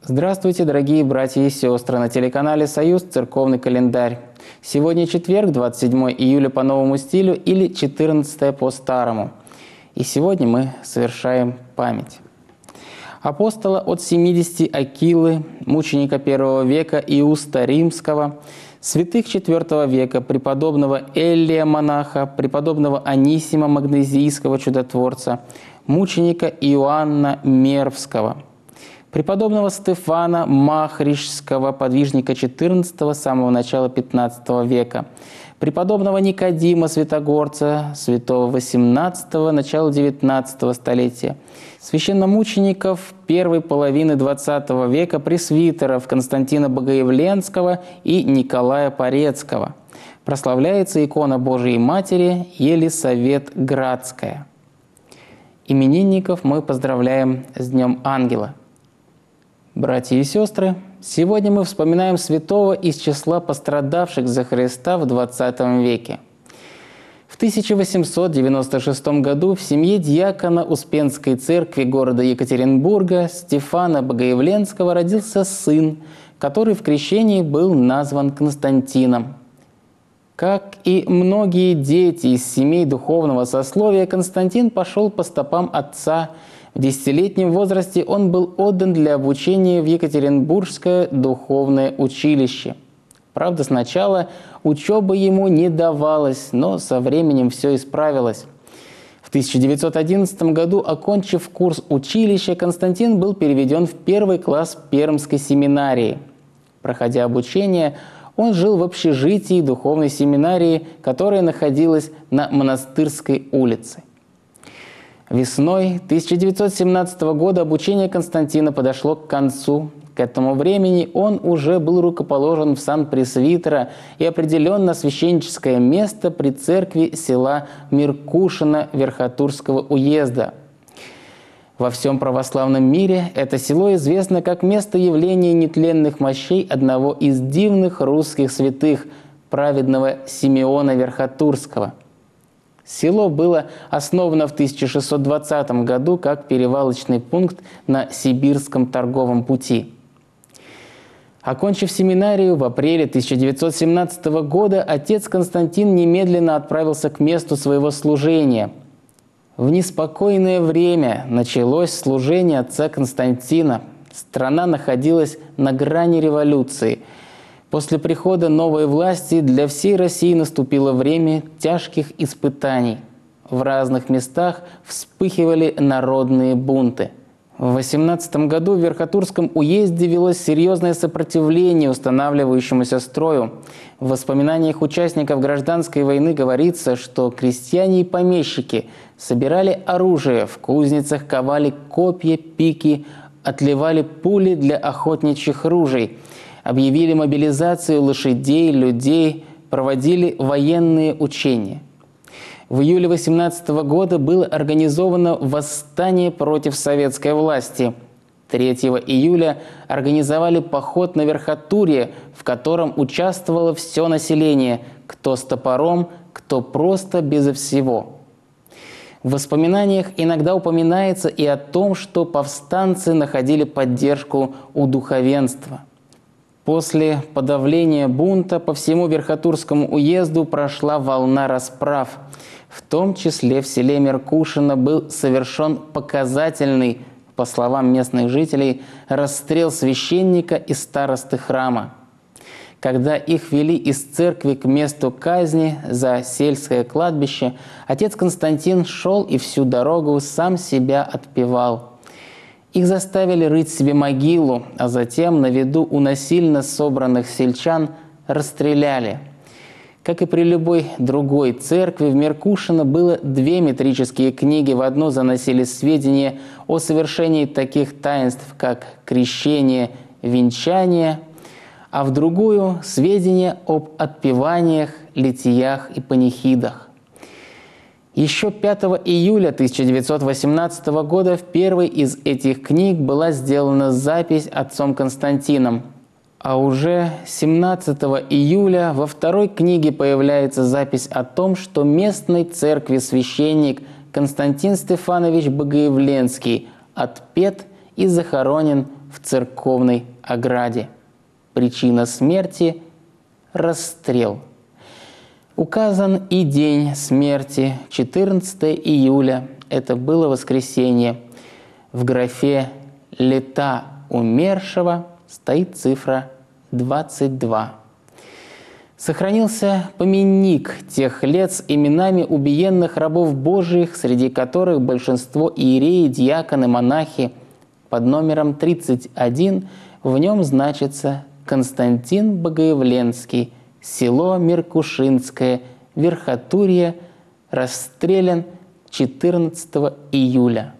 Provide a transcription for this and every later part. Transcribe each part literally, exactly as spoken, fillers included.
Здравствуйте, дорогие братья и сестры! На телеканале «Союз» церковный календарь. Сегодня четверг, двадцать седьмое июля по новому стилю или четырнадцатое по старому. И сегодня мы совершаем память апостола от семидесяти Акилы, мученика первого века Иуста Римского, святых четвертого века, преподобного Эллия монаха, преподобного Анисима Магнезийского чудотворца, мученика Иоанна Мервского, преподобного Стефана Махришского, подвижника четырнадцатого, самого начала пятнадцатого века, преподобного Никодима Святогорца, святого восемнадцатого, начала девятнадцатого столетия, священномучеников первой половины двадцатого века, пресвитеров Константина Богоявленского и Николая Порецкого. Прославляется икона Божией Матери Елисавет-Градская. Именинников мы поздравляем с Днем Ангела. Братья и сестры, сегодня мы вспоминаем святого из числа пострадавших за Христа в двадцатом веке. В тысяча восемьсот девяносто шестом году в семье диакона Успенской церкви города Екатеринбурга Стефана Богоявленского родился сын, который в крещении был назван Константином. Как и многие дети из семей духовного сословия, Константин пошел по стопам отца. В десятилетнем возрасте он был отдан для обучения в Екатеринбургское духовное училище. Правда, сначала учеба ему не давалась, но со временем все исправилось. В тысяча девятьсот одиннадцатом году, окончив курс училища, Константин был переведен в первый класс Пермской семинарии. Проходя обучение, он жил в общежитии духовной семинарии, которая находилась на Монастырской улице. Весной тысяча девятьсот семнадцатого года обучение Константина подошло к концу. К этому времени он уже был рукоположен в сан пресвитера и определен на священническое место при церкви села Меркушино Верхотурского уезда. Во всем православном мире это село известно как место явления нетленных мощей одного из дивных русских святых, праведного Симеона Верхотурского. Село было основано в тысяча шестьсот двадцатом году как перевалочный пункт на Сибирском торговом пути. Окончив семинарию в апреле тысяча девятьсот семнадцатого года, отец Константин немедленно отправился к месту своего служения. В неспокойное время началось служение отца Константина. Страна находилась на грани революции. После прихода новой власти для всей России наступило время тяжких испытаний. В разных местах вспыхивали народные бунты. В восемнадцатом году в Верхотурском уезде велось серьезное сопротивление устанавливающемуся строю. В воспоминаниях участников гражданской войны говорится, что крестьяне и помещики собирали оружие, в кузницах ковали копья, пики, отливали пули для охотничьих ружей, объявили мобилизацию лошадей, людей, проводили военные учения. В июле восемнадцатого года было организовано восстание против советской власти. третьего июля организовали поход на Верхотурье, в котором участвовало все население, кто с топором, кто просто безо всего. В воспоминаниях иногда упоминается и о том, что повстанцы находили поддержку у духовенства. После подавления бунта по всему Верхотурскому уезду прошла волна расправ. В том числе в селе Меркушино был совершен показательный, по словам местных жителей, расстрел священника и старосты храма. Когда их вели из церкви к месту казни за сельское кладбище, отец Константин шел и всю дорогу сам себя отпевал. Их заставили рыть себе могилу, а затем на виду у насильно собранных сельчан расстреляли. Как и при любой другой церкви, в Меркушино было две метрические книги. В одну заносили сведения о совершении таких таинств, как крещение, венчание, а в другую – сведения об отпеваниях, литиях и панихидах. Еще пятого июля тысяча девятьсот восемнадцатого года в первой из этих книг была сделана запись отцом Константином. А уже семнадцатого июля во второй книге появляется запись о том, что местной церкви священник Константин Стефанович Богоявленский отпет и захоронен в церковной ограде. Причина смерти – расстрел. Указан и день смерти – четырнадцатое июля. Это было воскресенье. В графе «Лета умершего» стоит цифра двадцать два. Сохранился поминник тех лет с именами убиенных рабов Божиих, среди которых большинство иереи, диаконы, монахи. Под номером тридцать один в нем значится Константин Богоявленский, село Меркушинское, Верхотурье, расстрелян четырнадцатого июля.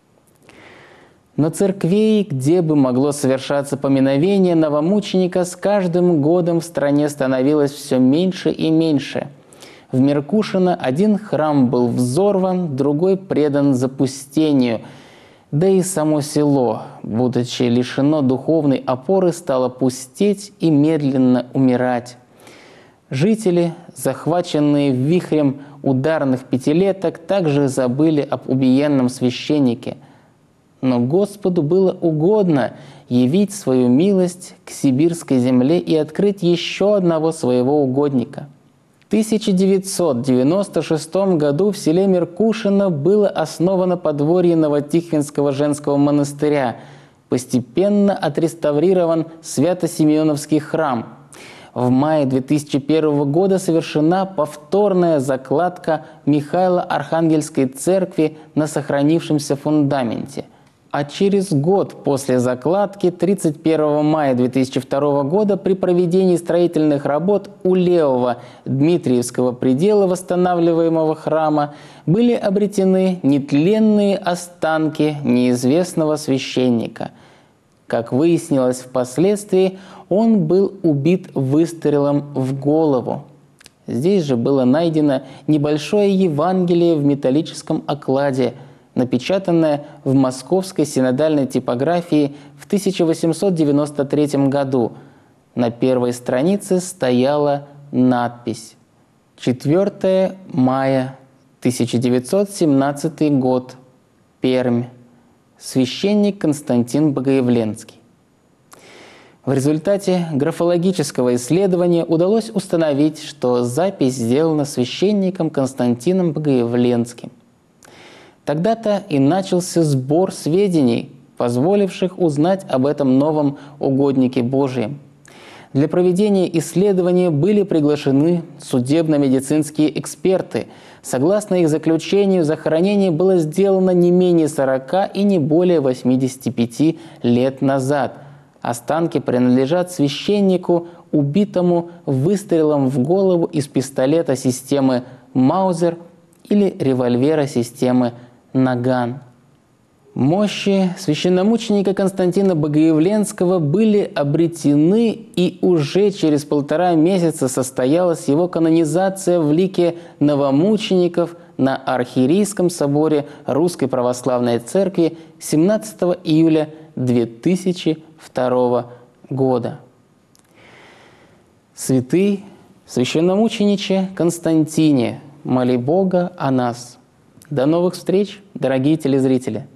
Но церквей, где бы могло совершаться поминовение новомученика, с каждым годом в стране становилось все меньше и меньше. В Меркушино один храм был взорван, другой предан запустению. Да и само село, будучи лишено духовной опоры, стало пустеть и медленно умирать. Жители, захваченные вихрем ударных пятилеток, также забыли об убиенном священнике. Но Господу было угодно явить свою милость к сибирской земле и открыть еще одного своего угодника. В тысяча девятьсот девяносто шестом году в селе Меркушино было основано подворье Новотихвинского женского монастыря, постепенно отреставрирован Свято-Симеоновский храм. В мае две тысячи первого года совершена повторная закладка Михаило-Архангельской церкви на сохранившемся фундаменте. А через год после закладки, тридцать первого мая две тысячи второго года, при проведении строительных работ у левого Дмитриевского предела восстанавливаемого храма были обретены нетленные останки неизвестного священника. Как выяснилось впоследствии, он был убит выстрелом в голову. Здесь же было найдено небольшое Евангелие в металлическом окладе, напечатанное в московской синодальной типографии в тысяча восемьсот девяносто третьем году. На первой странице стояла надпись «четвёртого мая тысяча девятьсот семнадцатый год. Пермь. Священник Константин Богоявленский». В результате графологического исследования удалось установить, что запись сделана священником Константином Богоявленским. Тогда-то и начался сбор сведений, позволивших узнать об этом новом угоднике Божием. Для проведения исследования были приглашены судебно-медицинские эксперты. Согласно их заключению, захоронение было сделано не менее сорока и не более восьмидесяти пяти лет назад. Останки принадлежат священнику, убитому выстрелом в голову из пистолета системы «Маузер» или револьвера системы «Наган». Мощи священномученика Константина Богоявленского были обретены, и уже через полтора месяца состоялась его канонизация в лике новомучеников на Архиерейском соборе Русской Православной Церкви семнадцатого июля две тысячи второго года. Святый священномучениче Константине, моли Бога о нас. До новых встреч, дорогие телезрители!